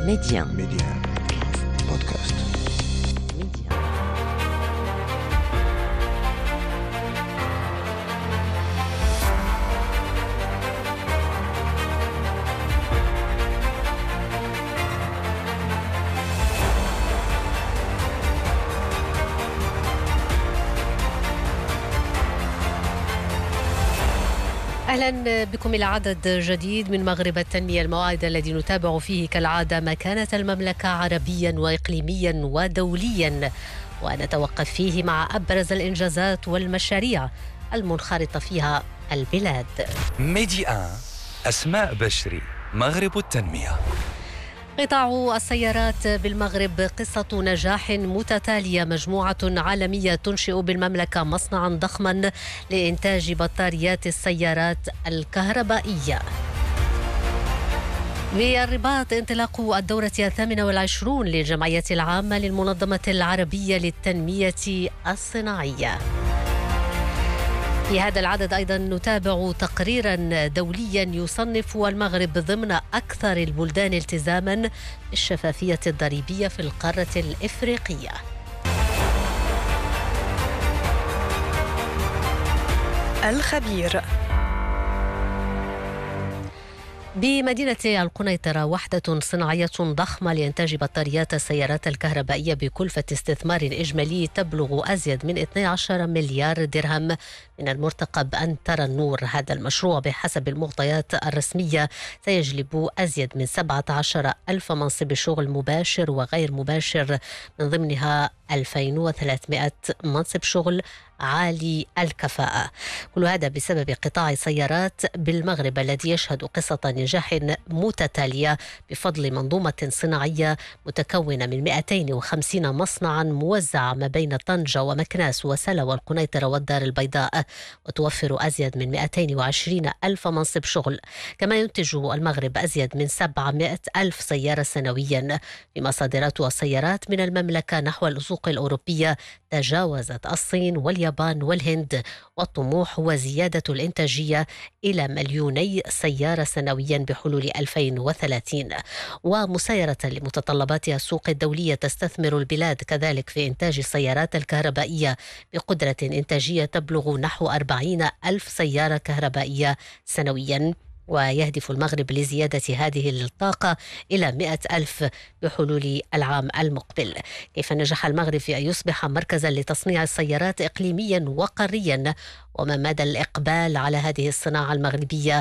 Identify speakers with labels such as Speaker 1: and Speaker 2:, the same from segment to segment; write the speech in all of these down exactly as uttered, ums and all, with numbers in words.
Speaker 1: Média.
Speaker 2: Média. Podcast.
Speaker 1: Média. أهلا بكم إلى عدد جديد من مغرب التنمية، الموعد الذي نتابع فيه كالعادة مكانة المملكة عربيا وإقليميا ودوليا، ونتوقف فيه مع أبرز الإنجازات والمشاريع المنخرطة فيها البلاد.
Speaker 3: ميديا أسماء بشري، مغرب التنمية.
Speaker 1: قطاع السيارات بالمغرب قصة نجاح متتالية. مجموعة عالمية تنشئ بالمملكة مصنعا ضخما لإنتاج بطاريات السيارات الكهربائية. بالرباط انطلاق الدورة الثامنة والعشرون للجمعية العامة للمنظمة العربية للتنمية الصناعية. في هذا العدد أيضا نتابع تقريرا دوليا يصنف المغرب ضمن أكثر البلدان التزاما بالشفافية الضريبية في القارة الإفريقية.
Speaker 4: الخبير.
Speaker 1: بمدينة القنيطرة وحدة صناعية ضخمة لإنتاج بطاريات السيارات الكهربائية بكلفة استثمار إجمالي تبلغ أزيد من اثني عشر مليار درهم من المرتقب أن ترى النور. هذا المشروع بحسب المعطيات الرسمية سيجلب أزيد من سبعة عشر ألف منصب شغل مباشر وغير مباشر، من ضمنها ألفين وثلاثمائة منصب شغل عالي الكفاءة. كل هذا بسبب قطاع السيارات بالمغرب الذي يشهد قصة نجاح متتالية بفضل منظومة صناعية متكونة من مئتين وخمسين مصنعا موزعة ما بين طنجة ومكناس وسلا والقنيطرة والدار البيضاء، وتوفر أزيد من مئتين وعشرين ألف منصب شغل. كما ينتج المغرب أزيد من سبعمائة ألف سيارة سنويا، فيما صادرات السيارات من المملكة نحو الأسواق الأوروبية تجاوزت الصين واليابان والهند، والطموح هو زيادة الإنتاجية إلى مليوني سيارة سنويا بحلول ألفين وثلاثين. ومسايرة لمتطلبات السوق الدولية تستثمر البلاد كذلك في إنتاج السيارات الكهربائية بقدرة إنتاجية تبلغ نحو أربعين ألف سيارة كهربائية سنويا، ويهدف المغرب لزيادة هذه الطاقة إلى مئة ألف بحلول العام المقبل. كيف نجح المغرب في أن يصبح مركزا لتصنيع السيارات إقليميا وقاريا، وما مدى الإقبال على هذه الصناعة المغربية،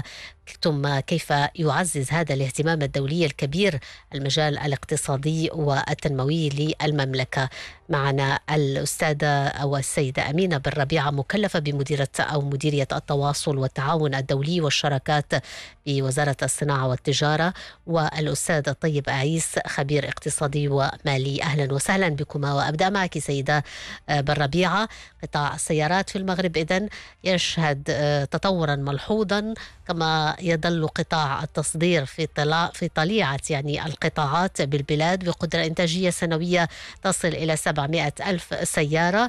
Speaker 1: ثم كيف يعزز هذا الاهتمام الدولي الكبير المجال الاقتصادي والتنموي للمملكة. معنا الأستاذة أو السيدة أمينة بن ربيعة، مكلفة بمديرية أو مديرية التواصل والتعاون الدولي والشراكات بوزارة الصناعة والتجارة، والأستاذ طيب أعيس، خبير اقتصادي ومالي. أهلا وسهلا بكما. وأبدأ معك سيدة بن ربيعة. قطاع السيارات في المغرب إذن يشهد تطورا ملحوظا، كما يظل قطاع التصدير في طلع في طليعة يعني القطاعات بالبلاد بقدرة إنتاجية سنوية تصل إلى سبعمائة ألف سيارة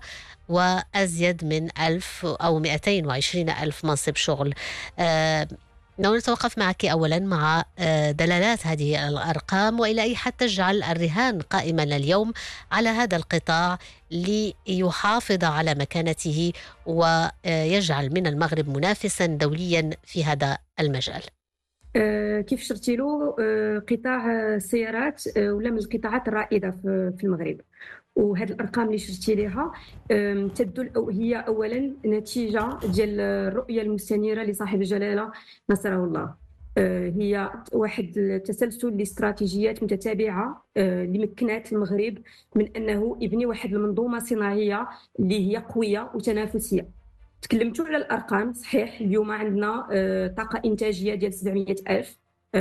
Speaker 1: وأزيد من ألف أو مئتين وعشرين ألف منصب شغل. أه نحن نتوقف معك أولا مع دلالات هذه الأرقام، وإلى أي حد تجعل الرهان قائما اليوم على هذا القطاع ليحافظ على مكانته ويجعل من المغرب منافسا دوليا في هذا المجال.
Speaker 5: كيف شرتي له، قطاع السيارات ولا من القطاعات الرائدة في المغرب، وهذه الارقام اللي شرتي لها تدل أو هي اولا نتيجه ديال الرؤيه المستنيره لصاحب الجلاله نصره الله. هي واحد التسلسل لاستراتيجيات متتابعه اللي مكنات المغرب من انه يبني واحد المنظومه صناعيه اللي هي قويه وتنافسيه. تكلمتوا على الارقام، صحيح اليوم عندنا طاقه انتاجيه ديال سبعمائة ألف،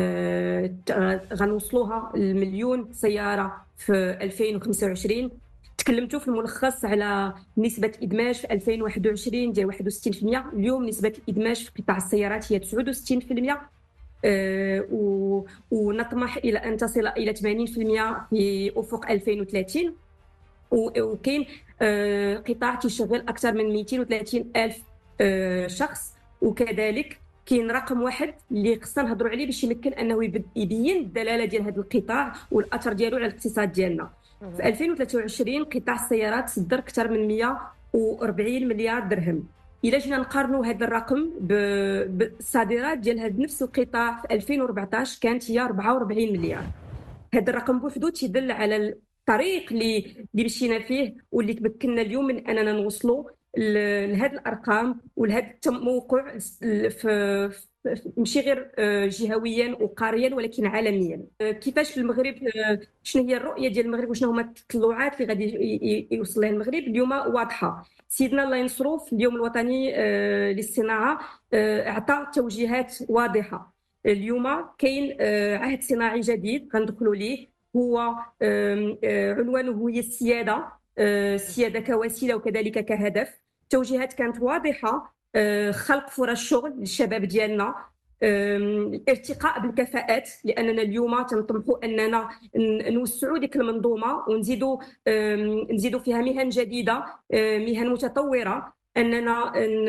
Speaker 5: غنوصلوها المليون سياره في ألفين وخمسة وعشرين. تكلمتوا في الملخص على نسبة إدماج في ألفين وواحد وعشرين ديال واحد وستين بالمئة. اليوم نسبة الإدماج في قطاع السيارات هي تسعة وستين بالمئة، أه ونطمح إلى أن تصل إلى ثمانين بالمئة في أفق ألفين وثلاثين. وكاين أه قطاع تشغل أكثر من مئتين وثلاثين ألف أه شخص، وكذلك كاين رقم واحد اللي خصنا نهضروا عليه باش يمكن انه يبين الدلاله ديال هذا القطاع والاثر ديالو على الاقتصاد ديالنا. في ألفين وثلاثة وعشرين قطاع السيارات صدر اكثر من مئة وأربعين مليار درهم. الا جينا نقارنوا هذا الرقم بالصادرات ديال هذا نفس القطاع في ألفين وأربعطاش كانت هي أربعة وأربعين مليار. هذا الرقم بوحدو تيدل على الطريق اللي اللي مشينا فيه واللي تمكنا اليوم من اننا نوصلوا لهذه الارقام ولهذا التموقع في ماشي غير جهويا وقاريا ولكن عالميا. كيفاش في المغرب، شنو هي الرؤيه ديال المغرب وشنو هما التطلعات اللي غادي يوصل لها المغرب اليوم واضحه. سيدنا الله ينصرو في اليوم الوطني للصناعه اعطى توجيهات واضحه. اليوم كاين عهد صناعي جديد غندخلوا ليه، هو عنوانه هي السياده، السياده كوسيله وكذلك كهدف. توجيهات كانت واضحه، خلق فرص شغل للشباب ديالنا، الارتقاء بالكفاءات، لاننا اليوم تنطمحوا اننا نوسعوا ديك المنظومه ونزيدوا نزيدوا فيها مهن جديده، مهن متطوره، اننا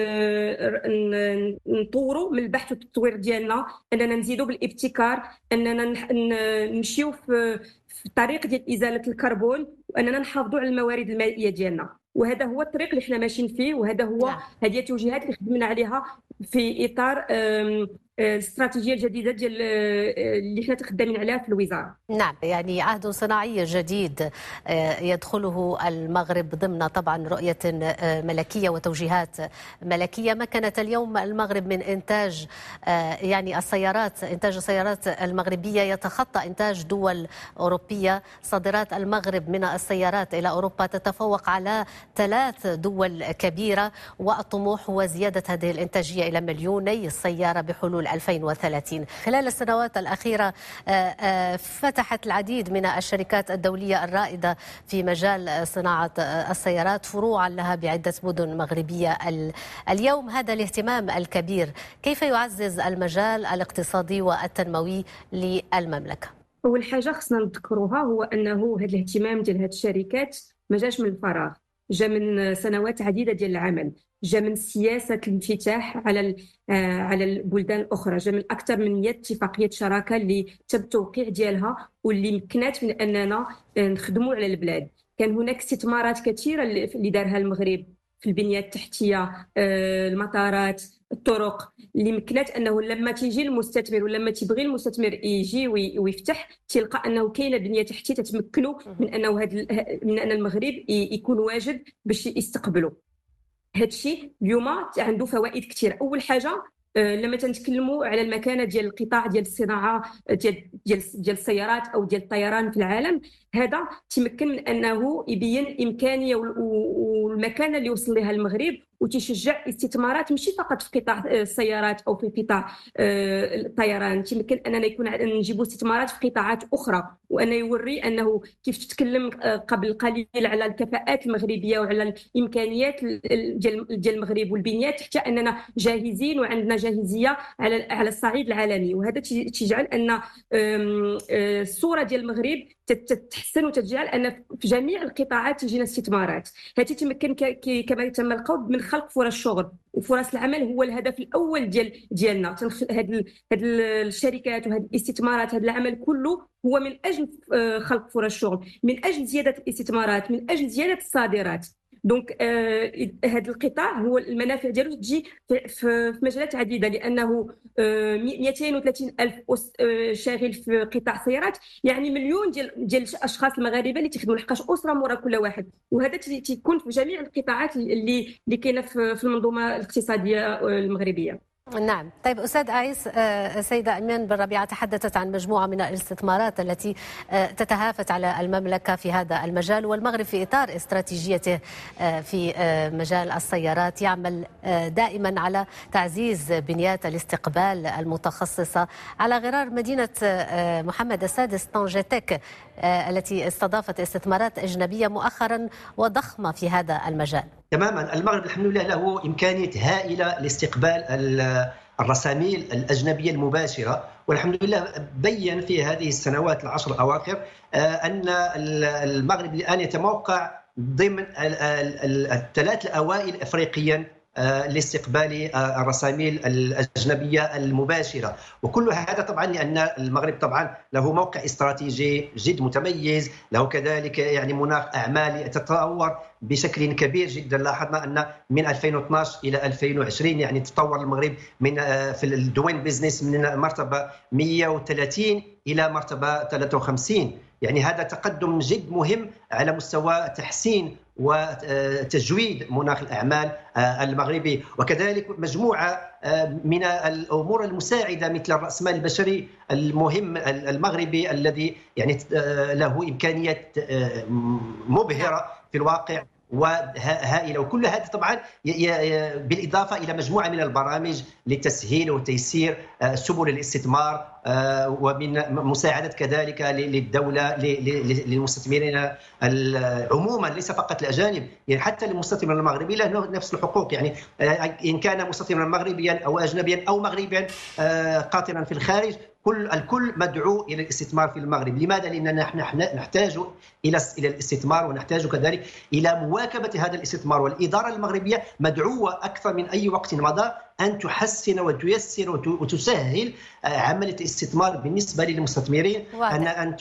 Speaker 5: نطوروا من البحث والتطوير ديالنا، اننا نزيدوا بالابتكار، اننا نمشيو في الطريق ديال ازاله الكربون، واننا نحافظوا على الموارد المائيه ديالنا. وهذا هو الطريق اللي حنا ماشيين فيه، وهذا هو هذه التوجيهات اللي خدمنا عليها في اطار الاستراتيجيه الجديده ديال اللي حنا تخدمين عليها في الوزاره.
Speaker 1: نعم، يعني عهد صناعي جديد يدخله المغرب ضمن طبعا رؤيه ملكيه وتوجيهات ملكيه. مكنت اليوم المغرب من انتاج يعني السيارات، انتاج السيارات المغربيه يتخطى انتاج دول اوروبيه. صادرات المغرب من السيارات الى اوروبا تتفوق على ثلاث دول كبيره، والطموح هو زياده هذه الانتاجيه الى مليوني السياره بحلول ألفين وثلاثين. خلال السنوات الأخيرة فتحت العديد من الشركات الدولية الرائدة في مجال صناعة السيارات فروعا لها بعدة مدن مغربية. اليوم هذا الاهتمام الكبير كيف يعزز المجال الاقتصادي والتنموي للمملكة؟
Speaker 5: أول حاجة خصنا نذكروها هو أنه هذا الاهتمام ديال هذه الشركات ما جاش من الفراغ، جا من سنوات عديدة ديال العمل، جا من سياسة الانفتاح على على البلدان الأخرى، جا من أكثر من مئة اتفاقية شراكة اللي تم التوقيع ديالها واللي مكنات من أننا نخدموا على البلاد. كان هناك استثمارات كثيرة اللي دارها المغرب في البنية التحتية، المطارات، الطرق، اللي مكنات انه لما تيجي المستثمر ولما تيبغي المستثمر يجي ويفتح تلقى انه كاينه بنيه تحتيه تتمكنوا من انه هذا من ان المغرب يكون واجد باش يستقبلوا. هذا الشيء اليوم عنده فوائد كثير. اول حاجه لما تنتكلموا على المكانه ديال القطاع ديال الصناعه ديال ديال ديال السيارات او ديال الطيران في العالم، هذا تمكن من انه يبين الامكانيه والمكانه اللي وصل لها المغرب، وتشجع استثمارات ماشي فقط في قطاع السيارات او في قطاع الطيران، تمكن اننا يكون نجيبوا استثمارات في قطاعات اخرى، وان يوري انه كيف تتكلم قبل قليل على الكفاءات المغربيه وعلى الامكانيات ديال المغرب والبنيات، حتى اننا جاهزين وعندنا جاهزيه على على الصعيد العالمي. وهذا تجعل ان الصوره ديال المغرب تتحسن وتجعل ان في جميع القطاعات تجينا استثمارات. هذه تمكن كما تم القول من خلق فرص شغل، وفرص العمل هو الهدف الاول ديال ديالنا. هاد هاد الشركات وهاد الاستثمارات، هاد العمل كله هو من اجل خلق فرص شغل، من اجل زياده الاستثمارات، من اجل زياده الصادرات. دونك آه هذا القطاع هو المنافع ديالو تجي في, في, في مجالات عديده، لانه آه مئتين وثلاثين الف آه شاغل في قطاع السيارات، يعني مليون ديال ديال الاشخاص المغاربه اللي تخدموا لحقاش اسره مورا كل واحد. وهذا تيكون في جميع القطاعات اللي اللي كاينه في المنظومه الاقتصاديه المغربيه.
Speaker 1: نعم. طيب أستاذ عايس، سيدة أمين بن ربيعة تحدثت عن مجموعة من الاستثمارات التي تتهافت على المملكة في هذا المجال، والمغرب في إطار استراتيجيته في مجال السيارات يعمل دائما على تعزيز بنيات الاستقبال المتخصصة. على غرار مدينة محمد السادس طنجتك التي استضافت استثمارات أجنبية مؤخرا وضخمة في هذا المجال.
Speaker 6: تماما. المغرب الحمد لله له إمكانية هائلة لاستقبال الرساميل الأجنبية المباشرة، والحمد لله بين في هذه السنوات العشر الأواخر أن المغرب الآن يتموقع ضمن الثلاث الأوائل أفريقيا لاستقبال الرساميل الأجنبية المباشرة. وكل هذا طبعا لأن المغرب طبعا له موقع استراتيجي جد متميز، له كذلك يعني مناخ أعمال يتطور بشكل كبير جدا. لاحظنا أن من ألفين واثناعش إلى ألفين وعشرين يعني تطور المغرب من في الدوين بيزنس من مرتبة مئة وثلاثين إلى مرتبة ثلاثة وخمسين. يعني هذا تقدم جد مهم على مستوى تحسين وتجويد مناخ الأعمال المغربي. وكذلك مجموعة من الأمور المساعدة مثل الرأسمال البشري المهم المغربي الذي يعني له إمكانيات مبهرة في الواقع وهائله. وكل هذا طبعا بالاضافه الى مجموعه من البرامج لتسهيل وتيسير سبل الاستثمار ومن مساعده كذلك للدوله للمستثمرين عموما، ليس فقط الاجانب، يعني حتى المستثمر المغربي له نفس الحقوق. يعني ان كان مستثمرا مغربيا او اجنبيا او مغربيا قاطنا في الخارج، كل الكل مدعو الى الاستثمار في المغرب. لماذا؟ لاننا نحن نحتاج الى الى الاستثمار ونحتاج كذلك الى مواكبه هذا الاستثمار. والاداره المغربيه مدعوه اكثر من اي وقت مضى ان تحسن وتيسر وتسهل عمليه الاستثمار بالنسبه للمستثمرين، ان ان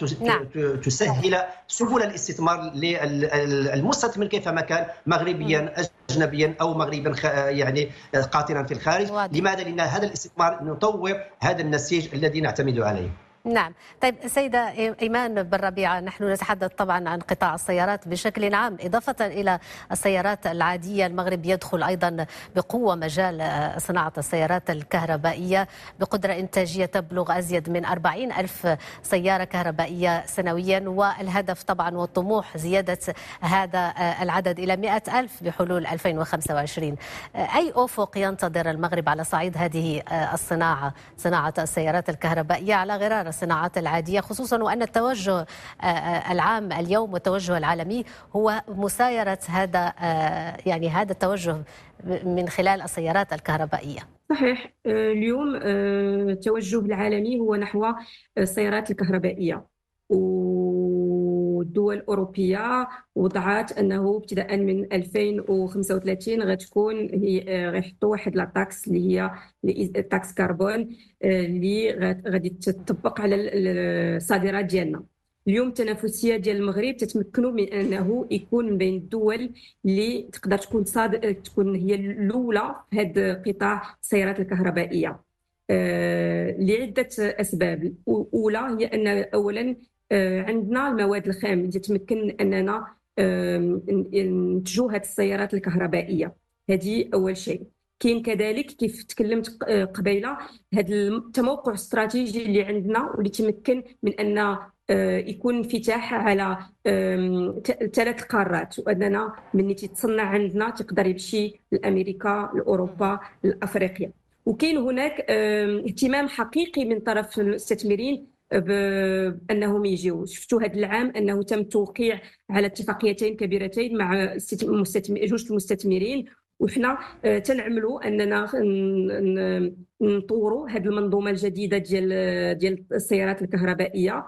Speaker 6: تسهل سبل الاستثمار للمستثمر كيفما كان مغربيا اجنبيا او مغربا يعني قاطنا في الخارج. لماذا؟ لان هذا الاستثمار نطور هذا النسيج الذي نعتمد عليه.
Speaker 1: نعم. طيب سيدة إيمان بن ربيعة، نحن نتحدث طبعا عن قطاع السيارات بشكل عام، إضافة إلى السيارات العادية. المغرب يدخل أيضا بقوة مجال صناعة السيارات الكهربائية بقدرة إنتاجية تبلغ أزيد من أربعين ألف سيارة كهربائية سنويا، والهدف طبعا والطموح زيادة هذا العدد إلى مئة ألف بحلول ألفين وخمسة وعشرين. أي أفق ينتظر المغرب على صعيد هذه الصناعة، صناعة السيارات الكهربائية على غرار الصناعات العادية، خصوصا وأن التوجه العام اليوم والتوجه العالمي هو مسايرة هذا يعني هذا التوجه من خلال السيارات الكهربائية؟
Speaker 5: صحيح. اليوم التوجه العالمي هو نحو السيارات الكهربائية، والدول الأوروبية وضعت أنه ابتداء من ألفين وخمسة وثلاثين غتكون هي غيحطوا واحد لاطاكس اللي هي تاكس كربون اللي غادي تطبق على الصادرات ديالنا. اليوم التنافسيه ديال المغرب تتمكنوا من انه يكون من بين الدول اللي تقدر تكون صادر تكون هي الاولى في هذا قطاع السيارات الكهربائيه لعده اسباب. الاولى هي ان اولا عندنا المواد الخام اللي تتمكن اننا ننتجوا هذه السيارات الكهربائيه. هذه اول شيء. كاين كذلك كيف تكلمت قبيله هذا التموقع الاستراتيجي اللي عندنا واللي تمكن من ان يكون انفتاح على ثلاث قارات، واننا من تتصنع عندنا تقدر يمشي لامريكا لاوروبا لافريقيا. وكاين هناك اهتمام حقيقي من طرف المستثمرين بانهم يجيو. شفتوا هذا العام انه تم التوقيع على اتفاقيتين كبيرتين مع مستثمر جوج المستثمرين، وحنا تنعملوا اننا نطوروا هذه المنظومه الجديده ديال ديال السيارات الكهربائيه،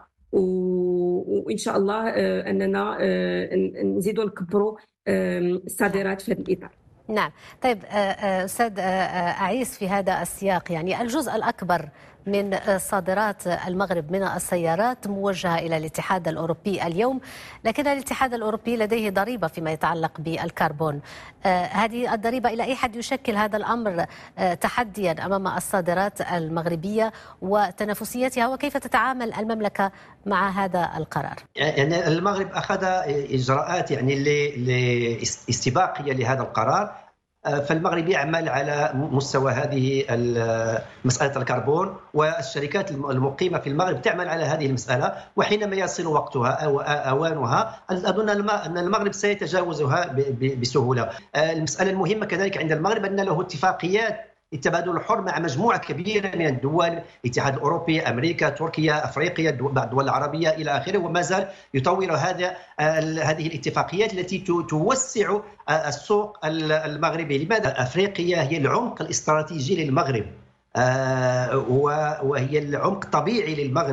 Speaker 5: وان شاء الله اننا نزيدوا نكبروا الصادرات في هذا الاطار.
Speaker 1: نعم. طيب استاذ عيس، في هذا السياق يعني الجزء الاكبر من صادرات المغرب من السيارات موجهة إلى الاتحاد الأوروبي اليوم، لكن الاتحاد الأوروبي لديه ضريبة فيما يتعلق بالكربون. هذه الضريبة إلى أي حد يشكل هذا الأمر تحديا أمام الصادرات المغربية وتنافسيتها، وكيف تتعامل المملكة مع هذا القرار؟
Speaker 6: يعني المغرب أخذ إجراءات يعني لاستباقية لهذا القرار، فالمغرب يعمل على مستوى هذه مسألة الكربون، والشركات المقيمة في المغرب تعمل على هذه المسألة، وحينما يصل وقتها أو أوانها أظن أن المغرب سيتجاوزها بسهولة. المسألة المهمة كذلك عند المغرب أن له اتفاقيات التبادل الحر مع مجموعة كبيرة من الدول، الاتحاد الأوروبي، أمريكا، تركيا، أفريقيا، بعض الدول العربية إلى آخره، وما زال يطور هذا هذه الاتفاقيات التي توسع السوق المغربي. لماذا؟ أفريقيا هي العمق الاستراتيجي للمغرب، وهي العمق الطبيعي للمغرب.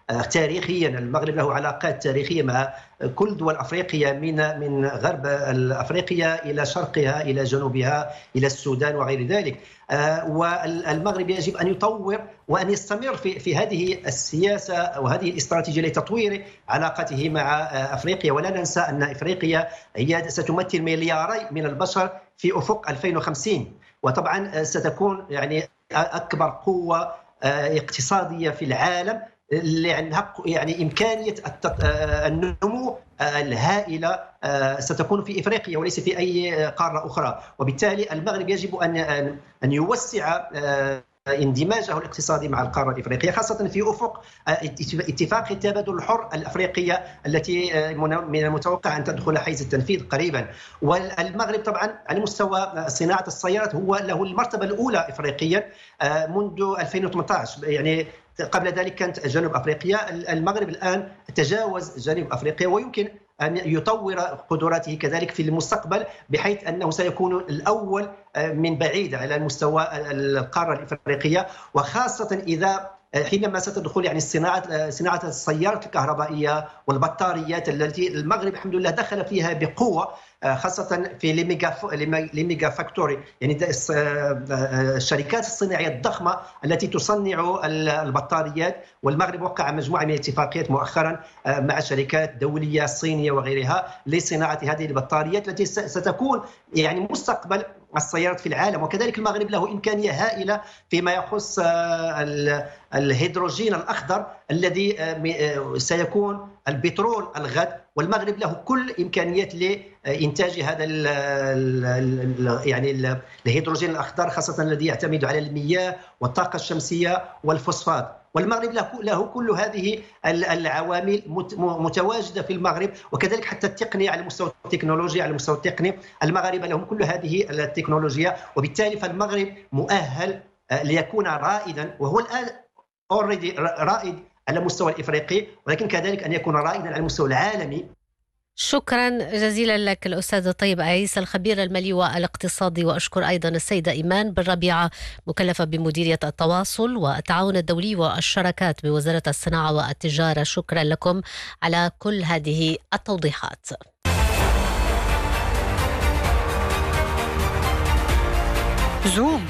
Speaker 6: تاريخيا المغرب له علاقات تاريخية مع كل دول أفريقيا من من غرب أفريقيا إلى شرقها إلى جنوبها إلى السودان وغير ذلك. والمغرب يجب أن يطور وأن يستمر في في هذه السياسة وهذه الاستراتيجية لتطوير علاقته مع أفريقيا. ولا ننسى أن أفريقيا هي ستمثل ملياري من البشر في أفق ألفين وخمسين، وطبعا ستكون يعني أكبر قوة اقتصادية في العالم اللي عندها يعني إمكانية النمو الهائلة ستكون في إفريقيا وليس في أي قارة أخرى. وبالتالي المغرب يجب أن أن يوسع اندماجه الاقتصادي مع القارة الإفريقية، خاصة في أفق اتفاق التبادل الحر الأفريقية التي من المتوقع أن تدخل حيز التنفيذ قريبا. والمغرب طبعا على مستوى صناعة السيارات هو له المرتبة الأولى إفريقيا منذ ألفين وثمانية عشر، يعني قبل ذلك كانت جنوب أفريقيا. المغرب الآن تجاوز جنوب أفريقيا ويمكن أن يطور قدراته كذلك في المستقبل، بحيث أنه سيكون الأول من بعيد على مستوى القارة الإفريقية، وخاصة إذا حينما ستدخل يعني صناعة صناعة السيارات الكهربائية والبطاريات التي المغرب الحمد لله دخل فيها بقوة، خاصة في ليميغا فاكتوري، يعني الشركات الصناعية الضخمة التي تصنع البطاريات. والمغرب وقع مجموعة من الاتفاقيات مؤخرا مع شركات دولية صينية وغيرها لصناعة هذه البطاريات التي ستكون يعني مستقبل السيارات في العالم. وكذلك المغرب له إمكانية هائلة فيما يخص الهيدروجين الأخضر الذي سيكون البترول الغد، والمغرب له كل إمكانيات لإنتاج هذا ال ال يعني الهيدروجين الأخضر، خاصة الذي يعتمد على المياه والطاقة الشمسية والفوسفات. والمغرب له كل هذه العوامل متواجدة في المغرب، وكذلك حتى التقنية على مستوى التكنولوجيا على المستوى التقني المغاربة لهم كل هذه التكنولوجيا، وبالتالي فالمغرب مؤهل ليكون رائدا، وهو الآن اوريدي رائد على مستوى الإفريقي، ولكن كذلك أن يكون رائدا على المستوى العالمي.
Speaker 1: شكرا جزيلا لك الأستاذ طيب عيسى الخبير المالي والاقتصادي، وأشكر أيضا السيدة إيمان بن ربيعة مكلفة بمديرية التواصل والتعاون الدولي والشراكات بوزارة الصناعة والتجارة. شكرا لكم على كل هذه التوضيحات.
Speaker 4: زوم.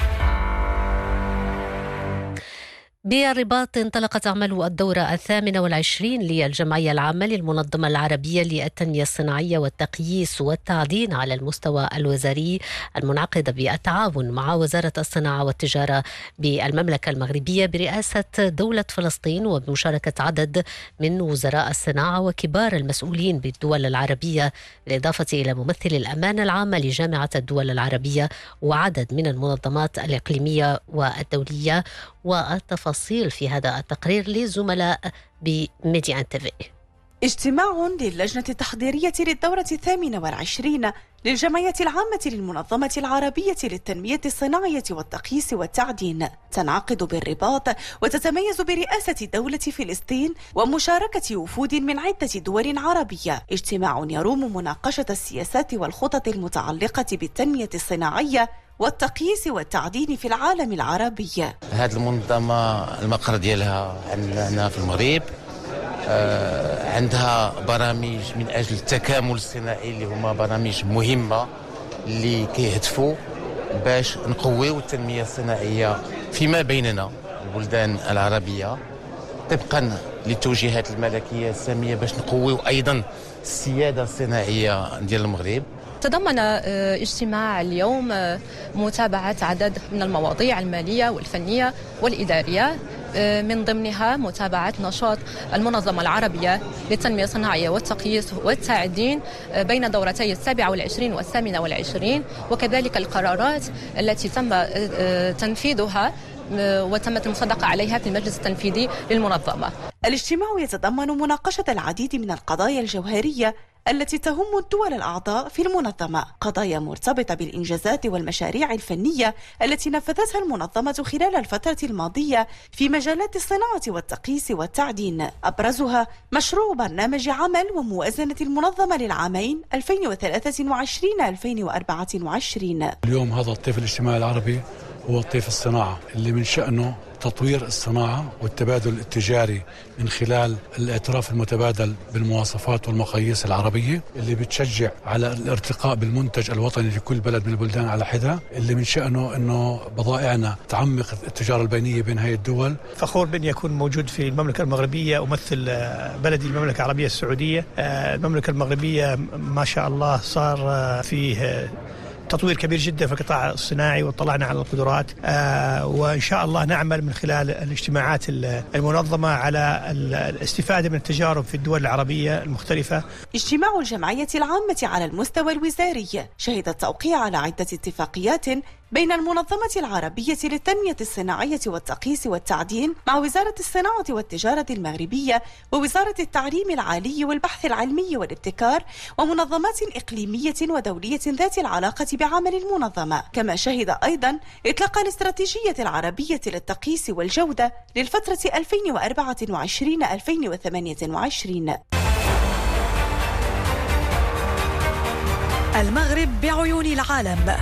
Speaker 1: بالرباط انطلقت أعمال الدورة الثامنة والعشرين للجمعية العامة للمنظمة العربية للتنمية الصناعية والتقييس والتعدين على المستوى الوزاري، المنعقدة بالتعاون مع وزارة الصناعة والتجارة بالمملكة المغربية برئاسة دولة فلسطين، وبمشاركة عدد من وزراء الصناعة وكبار المسؤولين بالدول العربية، بالإضافة إلى ممثل الأمانة العامة لجامعة الدول العربية وعدد من المنظمات الإقليمية والدولية. والتفاصيل في هذا التقرير لزملاء بميديا ان تي في.
Speaker 4: اجتماع للجنة التحضيرية للدورة الثامنة والعشرين للجمعية العامة للمنظمة العربية للتنمية الصناعية والتقييس والتعدين تنعقد بالرباط، وتتميز برئاسة دولة فلسطين ومشاركة وفود من عدة دول عربية. اجتماع يروم مناقشة السياسات والخطط المتعلقة بالتنمية الصناعية والتقييس والتعدين في العالم العربي.
Speaker 7: هذه المنظمة المقر ديالها عندنا في المغرب، آه عندها برامج من أجل التكامل الصناعي اللي هما برامج مهمة اللي كيهدفوا باش نقويو التنمية الصناعية فيما بيننا البلدان العربية طبقا للتوجيهات الملكية السامية باش نقويو أيضا السيادة الصناعية ديال المغرب.
Speaker 8: تضمن اجتماع اليوم متابعة عدد من المواضيع المالية والفنية والإدارية، من ضمنها متابعة نشاط المنظمة العربية للتنمية الصناعية والتقييس والتعدين بين دورتي السابعة والعشرين والثامنة والعشرين، وكذلك القرارات التي تم تنفيذها وتمت المصادقة عليها في المجلس التنفيذي للمنظمة.
Speaker 4: الاجتماع يتضمن مناقشة العديد من القضايا الجوهرية التي تهم الدول الأعضاء في المنظمة، قضايا مرتبطة بالإنجازات والمشاريع الفنية التي نفذتها المنظمة خلال الفترة الماضية في مجالات الصناعة والتقييس والتعدين، أبرزها مشروع برنامج عمل وموازنة المنظمة للعامين ألفين وثلاثة وعشرين ألفين وأربعة وعشرين.
Speaker 9: اليوم هذا الطيف الاجتماعي العربي هو طيف الصناعة اللي من شأنه تطوير الصناعة والتبادل التجاري من خلال الاعتراف المتبادل بالمواصفات والمقاييس العربية اللي بتشجع على الارتقاء بالمنتج الوطني لكل بلد من البلدان على حدة، اللي من شأنه أنه بضائعنا تعمق التجارة البينية بين هاي الدول.
Speaker 10: فخور بأني أكون موجود في المملكة المغربية، أمثل بلدي المملكة العربية السعودية. المملكة المغربية ما شاء الله صار فيه تطوير كبير جدا في القطاع الصناعي، واطلعنا على القدرات، آه وإن شاء الله نعمل من خلال الاجتماعات المنظمة على الاستفادة من التجارب في الدول العربية المختلفة.
Speaker 4: اجتماع الجمعية العامة على المستوى الوزاري شهد التوقيع على عدة اتفاقيات بين المنظمة العربية للتنمية الصناعية والتقييس والتعدين مع وزارة الصناعة والتجارة المغربية ووزارة التعليم العالي والبحث العلمي والابتكار ومنظمات إقليمية ودولية ذات العلاقة بعمل المنظمة. كما شهد أيضا إطلاق الاستراتيجية العربية للتقييس والجودة للفترة ألفين وأربعة وعشرين إلى ألفين وثمانية وعشرين.
Speaker 11: المغرب بعيون العالم.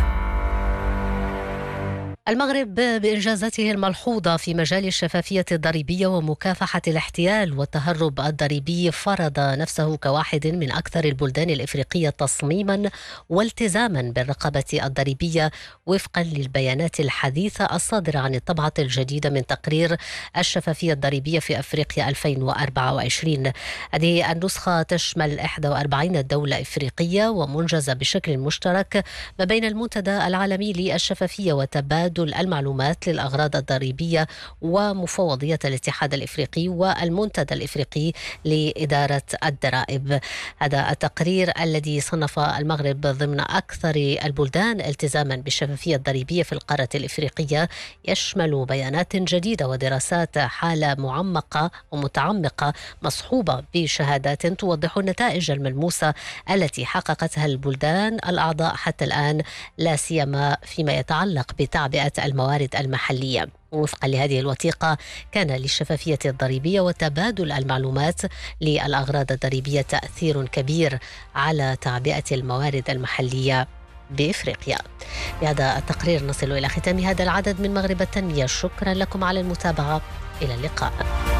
Speaker 1: المغرب بإنجازاته الملحوظة في مجال الشفافية الضريبية ومكافحة الاحتيال والتهرب الضريبي فرض نفسه كواحد من أكثر البلدان الإفريقية تصميما والتزاما بالرقابة الضريبية وفقا للبيانات الحديثة الصادرة عن الطبعة الجديدة من تقرير الشفافية الضريبية في أفريقيا ألفين وأربعة وعشرين. هذه النسخة تشمل إحدى وأربعين دولة إفريقية ومنجزة بشكل مشترك ما بين المنتدى العالمي للشفافية وتبادل المعلومات للأغراض الضريبية ومفوضية الاتحاد الإفريقي والمنتدى الإفريقي لإدارة الضرائب. هذا التقرير الذي صنف المغرب ضمن أكثر البلدان التزاما بالشفافية الضريبية في القارة الإفريقية يشمل بيانات جديدة ودراسات حالة معمقة ومتعمقة مصحوبة بشهادات توضح النتائج الملموسة التي حققتها البلدان الأعضاء حتى الآن، لا سيما فيما يتعلق بتعبئة الموارد المحلية. وفقا لهذه الوثيقة كان للشفافية الضريبية وتبادل المعلومات للأغراض الضريبية تأثير كبير على تعبئة الموارد المحلية بإفريقيا. بهذا التقرير نصل إلى ختام هذا العدد من مغرب التنمية. شكرا لكم على المتابعة، إلى اللقاء.